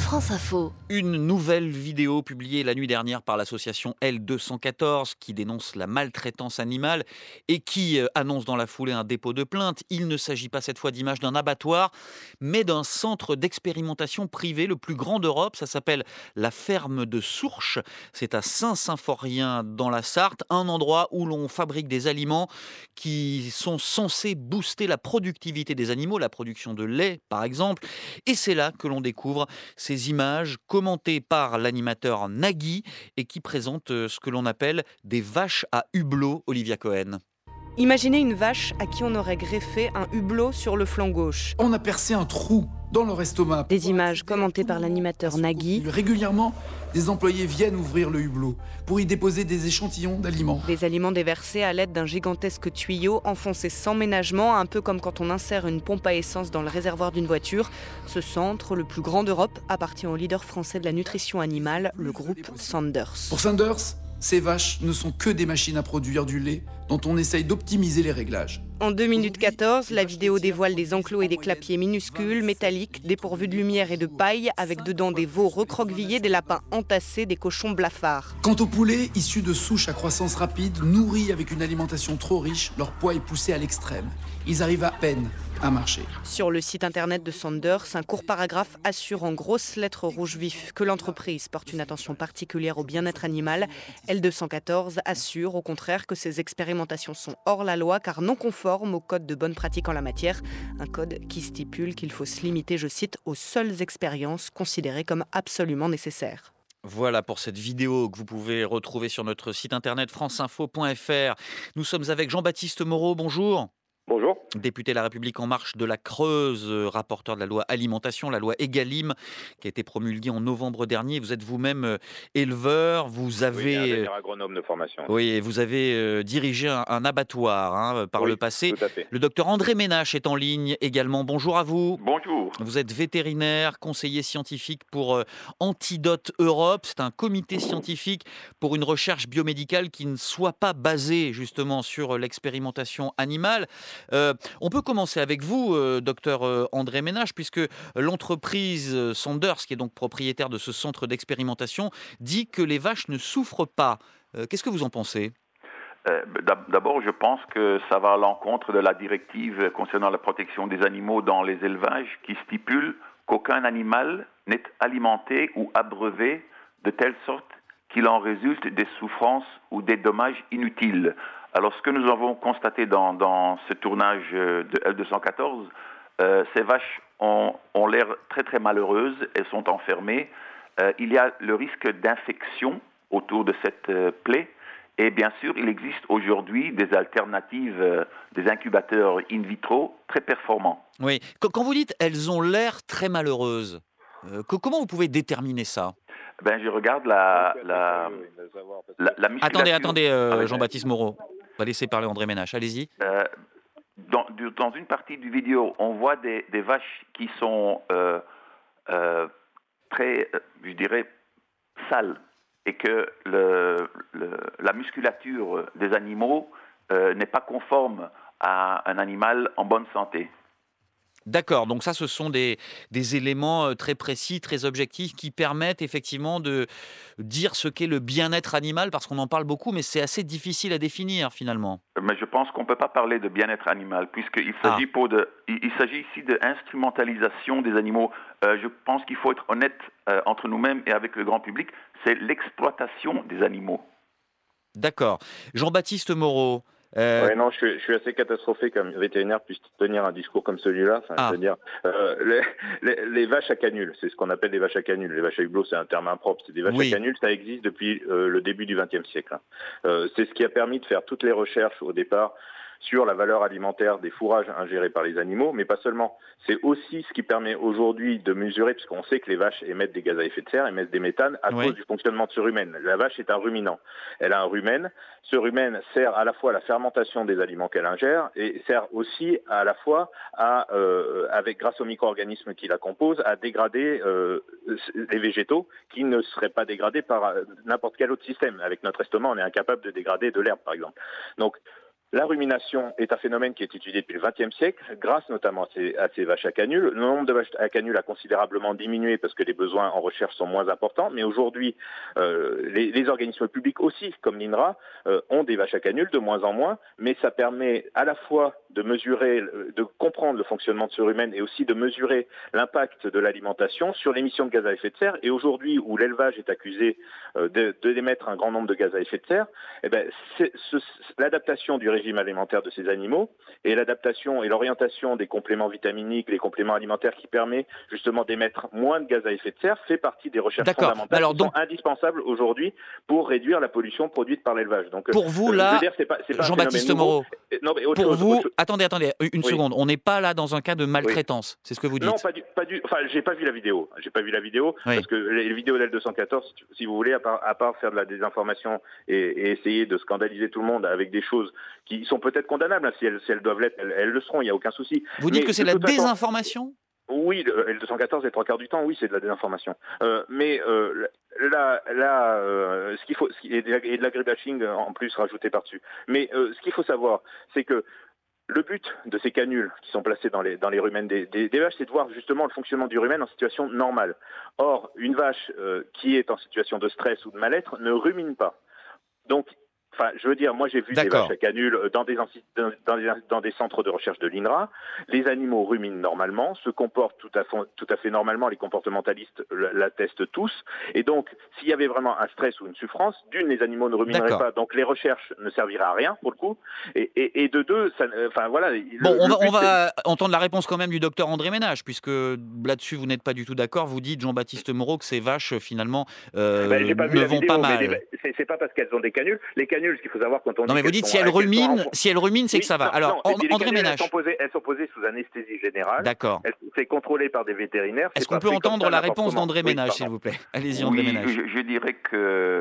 France Info. Une nouvelle vidéo publiée la nuit dernière par l'association L214 qui dénonce la maltraitance animale et qui annonce dans la foulée un dépôt de plainte. Il ne s'agit pas cette fois d'images d'un abattoir, mais d'un centre d'expérimentation privé le plus grand d'Europe. Ça s'appelle la ferme de Sourches. C'est à Saint-Symphorien dans la Sarthe, un endroit où l'on fabrique des aliments qui sont censés booster la productivité des animaux, la production de lait par exemple. Et c'est là que l'on découvre ces images commentées par l'animateur Nagui et qui présentent ce que l'on appelle des vaches à hublot, Olivia Cohen. Imaginez une vache à qui on aurait greffé un hublot sur le flanc gauche. On a percé un trou dans leur estomac. Des images commentées par l'animateur Nagui. Régulièrement, des employés viennent ouvrir le hublot pour y déposer des échantillons d'aliments. Des aliments déversés à l'aide d'un gigantesque tuyau enfoncé sans ménagement, un peu comme quand on insère une pompe à essence dans le réservoir d'une voiture. Ce centre, le plus grand d'Europe, appartient au leader français de la nutrition animale, le groupe Sanders. Pour Sanders, ces vaches ne sont que des machines à produire du lait dont on essaye d'optimiser les réglages. En 2 minutes 14, la vidéo dévoile des enclos et des clapiers minuscules, métalliques, dépourvus de lumière et de paille, avec dedans des veaux recroquevillés, des lapins entassés, des cochons blafards. Quant aux poulets, issus de souches à croissance rapide, nourris avec une alimentation trop riche, leur poids est poussé à l'extrême. Ils arrivent à peine à marcher. Sur le site internet de Sanders, un court paragraphe assure en grosses lettres rouge vif que l'entreprise porte une attention particulière au bien-être animal. L214 assure au contraire que ces expérimentations sont hors la loi car non conformes au code de bonne pratique en la matière. Un code qui stipule qu'il faut se limiter, je cite, aux seules expériences considérées comme absolument nécessaires. Voilà pour cette vidéo que vous pouvez retrouver sur notre site internet franceinfo.fr. Nous sommes avec Jean-Baptiste Moreau, bonjour. Bonjour. Député La République En Marche de la Creuse, rapporteur de la loi Alimentation, la loi Egalim, qui a été promulguée en novembre dernier. Vous êtes vous-même éleveur, vous avez... ingénieur agronome de formation. Oui, vous avez dirigé un abattoir par le passé. Tout à fait. Le docteur André Ménache est en ligne également. Bonjour à vous. Bonjour. Vous êtes vétérinaire, conseiller scientifique pour Antidote Europe. C'est un comité scientifique pour une recherche biomédicale qui ne soit pas basée justement sur l'expérimentation animale. On peut commencer avec vous, docteur André Ménache, puisque l'entreprise Sanders, qui est donc propriétaire de ce centre d'expérimentation, dit que les vaches ne souffrent pas. Qu'est-ce que vous en pensez ? D'abord, je pense que ça va à l'encontre de la directive concernant la protection des animaux dans les élevages qui stipule qu'aucun animal n'est alimenté ou abreuvé de telle sorte qu'il en résulte des souffrances ou des dommages inutiles. Alors, ce que nous avons constaté dans ce tournage de L214, ces vaches ont l'air très très malheureuses, elles sont enfermées. Il y a le risque d'infection autour de cette plaie. Et bien sûr, il existe aujourd'hui des alternatives, des incubateurs in vitro très performants. Oui. Quand vous dites « elles ont l'air très malheureuses », comment vous pouvez déterminer ça ? Je regarde la musculature. Attendez, Jean-Baptiste Moreau. On va laisser parler André Ménache. Allez-y. Dans une partie du vidéo, on voit des vaches qui sont très, je dirais, sales. Et que la musculature des animaux n'est pas conforme à un animal en bonne santé. D'accord, donc ça, ce sont des éléments très précis, très objectifs, qui permettent effectivement de dire ce qu'est le bien-être animal, parce qu'on en parle beaucoup, mais c'est assez difficile à définir finalement. Mais je pense qu'on ne peut pas parler de bien-être animal, puisqu'il s'agit, il s'agit ici d'instrumentalisation des animaux. Je pense qu'il faut être honnête entre nous-mêmes et avec le grand public, c'est l'exploitation des animaux. D'accord. Jean-Baptiste Moreau. Non, je suis assez catastrophé comme vétérinaire puisse tenir un discours comme celui-là. Je veux dire, les vaches à canules, c'est ce qu'on appelle des vaches à canules. Les vaches à hublot, c'est un terme impropre. C'est des vaches à canules, ça existe depuis le début du XXe siècle. C'est ce qui a permis de faire toutes les recherches au départ sur la valeur alimentaire des fourrages ingérés par les animaux, mais pas seulement. C'est aussi ce qui permet aujourd'hui de mesurer, puisqu'on sait que les vaches émettent des gaz à effet de serre, émettent des méthanes à cause du fonctionnement de ce rumen. La vache est un ruminant. Elle a un rumen. Ce rumen sert à la fois à la fermentation des aliments qu'elle ingère et sert aussi à la fois grâce aux micro-organismes qui la composent, à dégrader les végétaux qui ne seraient pas dégradés par n'importe quel autre système. Avec notre estomac, on est incapable de dégrader de l'herbe, par exemple. Donc, La rumination est un phénomène qui est étudié depuis le XXe siècle, grâce notamment à ces vaches à canules. Le nombre de vaches à canules a considérablement diminué parce que les besoins en recherche sont moins importants, mais aujourd'hui, les organismes publics aussi, comme l'INRA, ont des vaches à canules de moins en moins, mais ça permet à la fois de mesurer, de comprendre le fonctionnement de ce rumen et aussi de mesurer l'impact de l'alimentation sur l'émission de gaz à effet de serre. Et aujourd'hui, où l'élevage est accusé d'émettre un grand nombre de gaz à effet de serre, l'adaptation du régime alimentaire de ces animaux et l'adaptation et l'orientation des compléments vitaminiques, les compléments alimentaires qui permet justement d'émettre moins de gaz à effet de serre fait partie des recherches fondamentales qui sont indispensables aujourd'hui pour réduire la pollution produite par l'élevage. Donc, pour vous, là, Jean-Baptiste Moreau, pour vous, attendez, une seconde, on n'est pas là dans un cas de maltraitance, c'est ce que vous dites? Non, enfin, j'ai pas vu la vidéo. Parce que les vidéos d'L214, si vous voulez, à part faire de la désinformation et essayer de scandaliser tout le monde avec des choses qui sont peut-être condamnables, si elles doivent l'être, elles le seront, il n'y a aucun souci. Vous dites que c'est de la désinformation ? Oui, L214, les 3/4 du temps, oui, c'est de la désinformation. Ce qu'il faut, et de l'agribashing en plus rajouté par-dessus. Mais ce qu'il faut savoir, c'est que le but de ces canules qui sont placées dans les rumens des vaches, c'est de voir justement le fonctionnement du rumen en situation normale. Or, une vache qui est en situation de stress ou de mal-être ne rumine pas. Donc, je veux dire, moi j'ai vu des vaches à canules dans des centres de recherche de l'INRA. Les animaux ruminent normalement, se comportent tout à fait normalement. Les comportementalistes l'attestent tous. Et donc, s'il y avait vraiment un stress ou une souffrance, d'une, les animaux ne rumineraient pas. Donc, les recherches ne serviraient à rien pour le coup. Et de deux, voilà. On va entendre la réponse quand même du docteur André Ménage, puisque là-dessus vous n'êtes pas du tout d'accord. Vous dites, Jean-Baptiste Moreau, que ces vaches finalement ne vont pas mal. C'est pas parce qu'elles ont des canules. Les canules, ce qu'il faut savoir quand on dit. Non, mais vous dites si elles ruminent, c'est que ça va. Alors, André Ménage. Elles sont posées sous anesthésie générale. D'accord. C'est contrôlé par des vétérinaires. Est-ce qu'on peut entendre la réponse d'André Ménage, s'il vous plaît? Allez-y, André Ménage. Je dirais que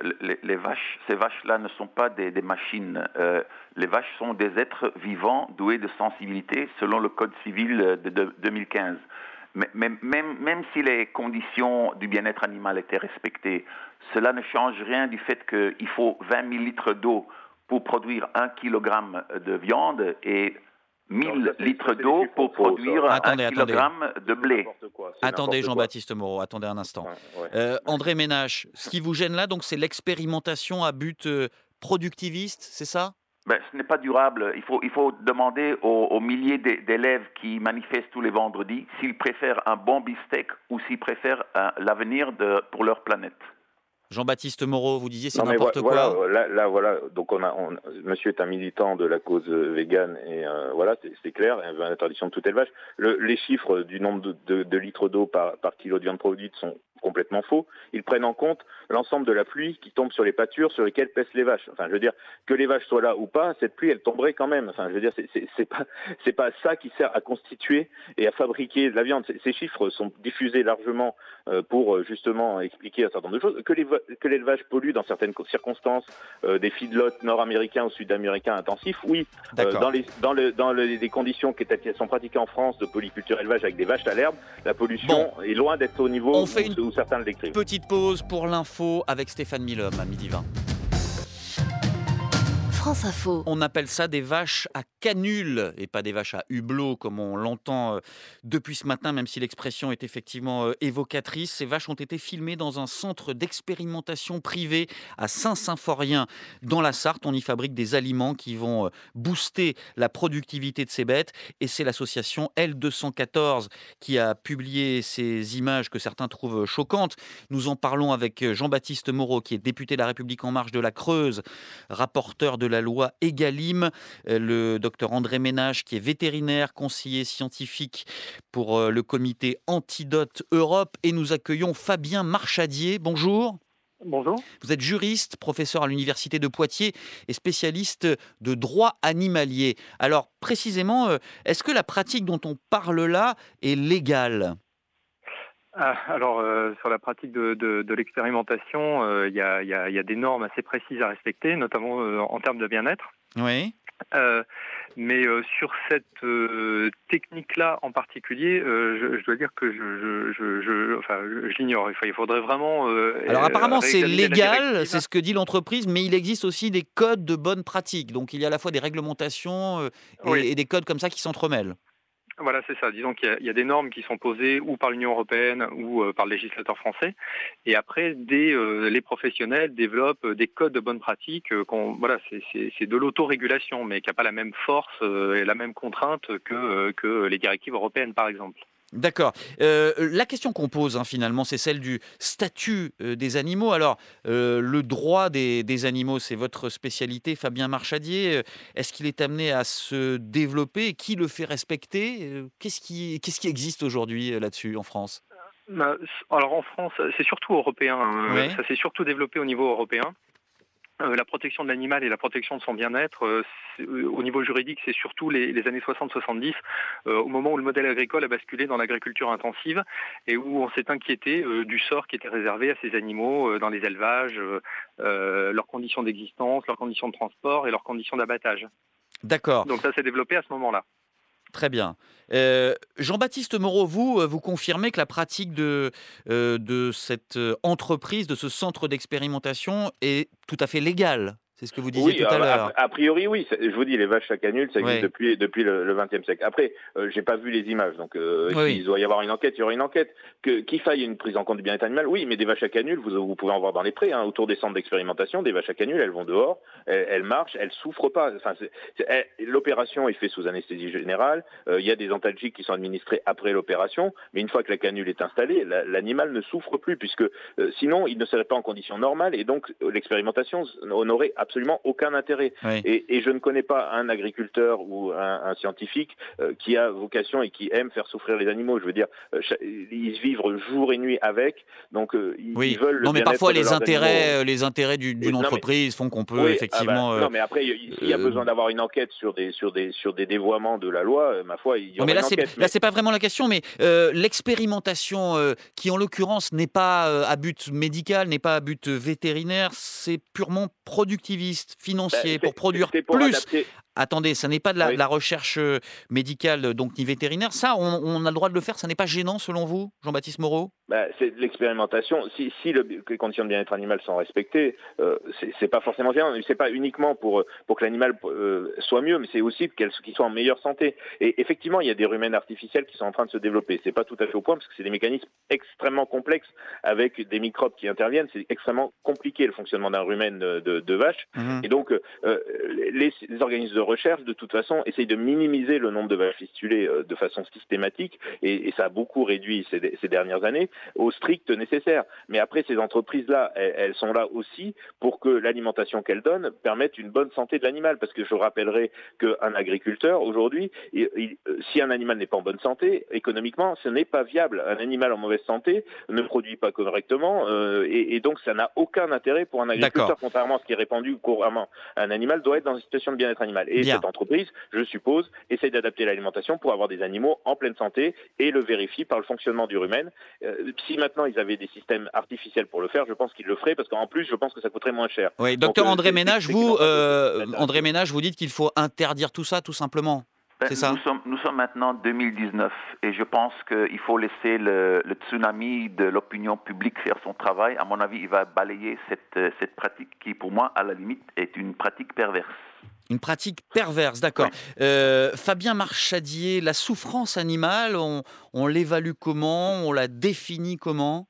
ces vaches-là ne sont pas des machines. Les vaches sont des êtres vivants doués de sensibilité selon le Code civil de 2015. Mais même si les conditions du bien-être animal étaient respectées, cela ne change rien du fait qu'il faut 20 000 litres d'eau pour produire 1 kilogramme de viande et 1000 litres d'eau pour produire 1 kilogramme de blé. Attendez, Jean-Baptiste Moreau, attendez un instant. André Ménage, ce qui vous gêne là, donc, c'est l'expérimentation à but productiviste, c'est ça? Ce n'est pas durable. Il faut demander aux milliers d'élèves qui manifestent tous les vendredis s'ils préfèrent un bon beefsteak ou s'ils préfèrent l'avenir pour leur planète. Jean-Baptiste Moreau, vous disiez c'est n'importe quoi. Voilà. Donc monsieur est un militant de la cause végane et c'est clair, il y a l'interdiction de tout élevage. Les chiffres du nombre de litres d'eau par kilo de viande produite sont complètement faux. Ils prennent en compte l'ensemble de la pluie qui tombe sur les pâtures sur lesquelles pèsent les vaches. Enfin, je veux dire, que les vaches soient là ou pas, cette pluie, elle tomberait quand même. Enfin, je veux dire, c'est pas ça qui sert à constituer et à fabriquer de la viande. Ces chiffres sont diffusés largement pour justement expliquer un certain nombre de choses. Que l'élevage pollue dans certaines circonstances, des feedlots nord-américains ou sud-américains intensifs, oui. Dans les conditions qui sont pratiquées en France de polyculture élevage avec des vaches à l'herbe, la pollution est loin d'être au niveau où certains le décrivent. Petite pause pour l'info avec Stéphane Milhomme à 12h20. France Info. On appelle ça des vaches à canules et pas des vaches à hublot comme on l'entend depuis ce matin, même si l'expression est effectivement évocatrice. Ces vaches ont été filmées dans un centre d'expérimentation privé à Saint-Symphorien dans la Sarthe. On y fabrique des aliments qui vont booster la productivité de ces bêtes et c'est l'association L214 qui a publié ces images que certains trouvent choquantes. Nous en parlons avec Jean-Baptiste Moreau qui est député de La République En Marche de la Creuse, rapporteur de la loi Egalim, le docteur André Ménage qui est vétérinaire, conseiller scientifique pour le comité Antidote Europe et nous accueillons Fabien Marchadier. Bonjour. Bonjour. Vous êtes juriste, professeur à l'université de Poitiers et spécialiste de droit animalier. Alors précisément, est-ce que la pratique dont on parle là est légale ? Sur la pratique de l'expérimentation, il y a des normes assez précises à respecter, notamment en termes de bien-être. Oui. Mais sur cette technique-là en particulier, je dois dire que je l'ignore. Il faudrait vraiment. Alors apparemment c'est réexaminer la légal, directive. c'est ce que dit l'entreprise, mais il existe aussi des codes de bonne pratique. Donc il y a à la fois des réglementations Oui. et des codes comme ça qui s'entremêlent. Voilà, c'est ça. Disons qu'il y a des normes qui sont posées ou par l'Union européenne ou par le législateur français. Et après, les professionnels développent des codes de bonne pratique. Voilà, c'est de l'autorégulation, mais qui n'a pas la même force et la même contrainte que les directives européennes, par exemple. D'accord. La question qu'on pose finalement, c'est celle du statut des animaux. Alors, le droit des animaux, c'est votre spécialité, Fabien Marchadier. Est-ce qu'il est amené à se développer? Qui le fait respecter? Qu'est-ce qui existe aujourd'hui là-dessus en France? Alors en France, c'est surtout européen. Ouais. Ça s'est surtout développé au niveau européen. La protection de l'animal et la protection de son bien-être, au niveau juridique, c'est surtout les années 60-70, au moment où le modèle agricole a basculé dans l'agriculture intensive et où on s'est inquiété du sort qui était réservé à ces animaux dans les élevages, leurs conditions d'existence, leurs conditions de transport et leurs conditions d'abattage. D'accord. Donc ça s'est développé à ce moment-là. Très bien. Jean-Baptiste Moreau, vous confirmez que la pratique de cette entreprise, de ce centre d'expérimentation est tout à fait légale. C'est ce que vous disiez tout à l'heure. A priori, oui. Je vous dis, les vaches à canule, ça existe Oui. depuis le XXe siècle. Après, j'ai pas vu les images, donc Oui. il doit y avoir une enquête, il y aura une enquête. Qu'il faille une prise en compte du bien-être animal, oui, mais des vaches à canule, vous pouvez en voir dans les prés, autour des centres d'expérimentation, des vaches à canule, elles vont dehors, elles marchent, elles souffrent pas. Enfin, l'opération est faite sous anesthésie générale, il y a des antalgiques qui sont administrés après l'opération, mais une fois que la canule est installée, l'animal ne souffre plus, puisque sinon, il ne serait pas en condition normale, et donc l'expérimentation n'aurait absolument aucun intérêt. Oui. Et je ne connais pas un agriculteur ou un scientifique qui a vocation et qui aime faire souffrir les animaux. Je veux dire, ils vivent jour et nuit avec, donc ils veulent le non, mais bien-être parfois de leurs animaux. les intérêts d'une entreprise font qu'on peut Oui, effectivement. non, mais après, s'il y a besoin d'avoir une enquête sur des dévoiements de la loi, ma foi, il y aura mais là, une enquête. là, c'est pas vraiment la question, mais l'expérimentation, qui en l'occurrence n'est pas à but médical, n'est pas à but vétérinaire, c'est purement productiviste, financier, pour produire plus. Adapter. Attendez, ça n'est pas de la recherche médicale, donc ni vétérinaire. Ça, on a le droit de le faire. Ça n'est pas gênant, selon vous, Jean-Baptiste Moreau? C'est de l'expérimentation. Si les conditions de bien-être animal sont respectées, c'est pas forcément gênant. C'est pas uniquement pour que l'animal soit mieux, mais c'est aussi qu'il soit en meilleure santé. Et effectivement, il y a des rumens artificiels qui sont en train de se développer. C'est pas tout à fait au point parce que c'est des mécanismes extrêmement complexes avec des microbes qui interviennent. C'est extrêmement compliqué le fonctionnement d'un rumen de vache. Et donc, les organismes de recherche, de toute façon, essayent de minimiser le nombre de vaches fistulées de façon systématique, et ça a beaucoup réduit ces dernières années au strict nécessaire. Mais après, ces entreprises-là, elles sont là aussi pour que l'alimentation qu'elles donnent permette une bonne santé de l'animal, parce que je rappellerai qu'un agriculteur, aujourd'hui, si un animal n'est pas en bonne santé, économiquement, ce n'est pas viable. Un animal en mauvaise santé ne produit pas correctement, et donc ça n'a aucun intérêt pour un agriculteur. D'accord. Contrairement à ce qui est répandu couramment. Un animal doit être dans une situation de bien-être animal. Et cette entreprise, je suppose, essaye d'adapter l'alimentation pour avoir des animaux en pleine santé et le vérifie par le fonctionnement du rumen. Si maintenant ils avaient des systèmes artificiels pour le faire, je pense qu'ils le feraient, parce qu'en plus, je pense que ça coûterait moins cher. Oui, docteur André Ménage, André Ménage, vous dites qu'il faut interdire tout ça, tout simplement. C'est ça? Nous sommes maintenant en 2019 et je pense qu'il faut laisser le tsunami de l'opinion publique faire son travail. À mon avis, il va balayer cette pratique qui, pour moi, à la limite, est une pratique perverse. Une pratique perverse, d'accord. Oui. Fabien Marchadier, la souffrance animale, on l'évalue comment? On la définit comment?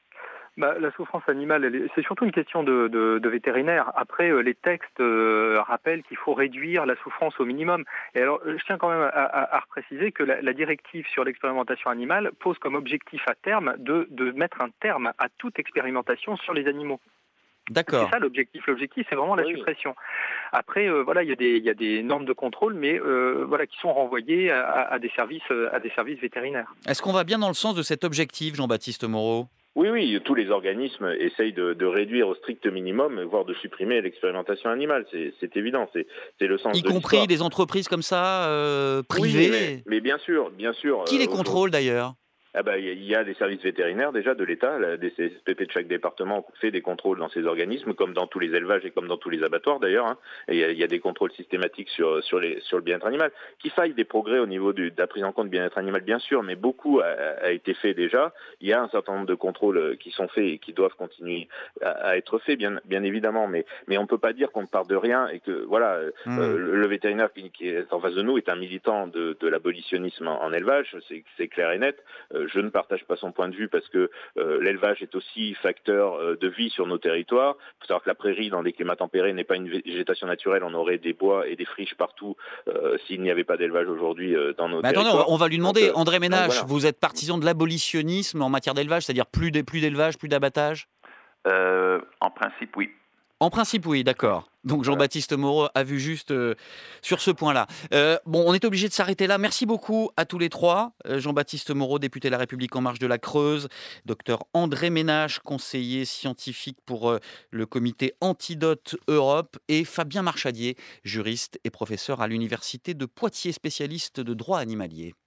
La souffrance animale, c'est surtout une question de vétérinaire. Après, les textes rappellent qu'il faut réduire la souffrance au minimum. Et alors, je tiens quand même à repréciser que la directive sur l'expérimentation animale pose comme objectif à terme de mettre un terme à toute expérimentation sur les animaux. D'accord. C'est ça l'objectif. L'objectif, c'est vraiment la suppression. Après, il y a des normes de contrôle, mais qui sont renvoyées à des services vétérinaires. Est-ce qu'on va bien dans le sens de cet objectif, Jean-Baptiste Moreau? Oui, tous les organismes essayent de réduire au strict minimum, voire de supprimer l'expérimentation animale. C'est évident, c'est le sens de l'histoire. Y compris des entreprises comme ça, privées? Oui, mais bien sûr. Qui les contrôle d'ailleurs? Il y a des services vétérinaires déjà de l'État, la DCSPP de chaque département fait des contrôles dans ces organismes, comme dans tous les élevages et comme dans tous les abattoirs d'ailleurs. Hein. Et il y a des contrôles systématiques sur le bien-être animal. Qu'il faille des progrès au niveau de la prise en compte du bien-être animal, bien sûr, mais beaucoup a été fait déjà. Il y a un certain nombre de contrôles qui sont faits et qui doivent continuer à être faits, bien évidemment. Mais on ne peut pas dire qu'on ne part de rien et que voilà, le vétérinaire qui est en face de nous est un militant de l'abolitionnisme en élevage, c'est clair et net. Je ne partage pas son point de vue parce que l'élevage est aussi facteur de vie sur nos territoires. Il faut savoir que la prairie, dans des climats tempérés, n'est pas une végétation naturelle. On aurait des bois et des friches partout s'il n'y avait pas d'élevage aujourd'hui dans nos territoires. Attendez, on va lui demander. André Ménage, voilà. Vous êtes partisan de l'abolitionnisme en matière d'élevage, c'est-à-dire plus d'élevage, plus d'abattage ? En principe, oui. En principe, oui, d'accord. Donc Jean-Baptiste Moreau a vu juste sur ce point-là. On est obligé de s'arrêter là. Merci beaucoup à tous les trois. Jean-Baptiste Moreau, député La République En Marche de la Creuse. Docteur André Ménage, conseiller scientifique pour le comité Antidote Europe. Et Fabien Marchadier, juriste et professeur à l'université de Poitiers, spécialiste de droit animalier.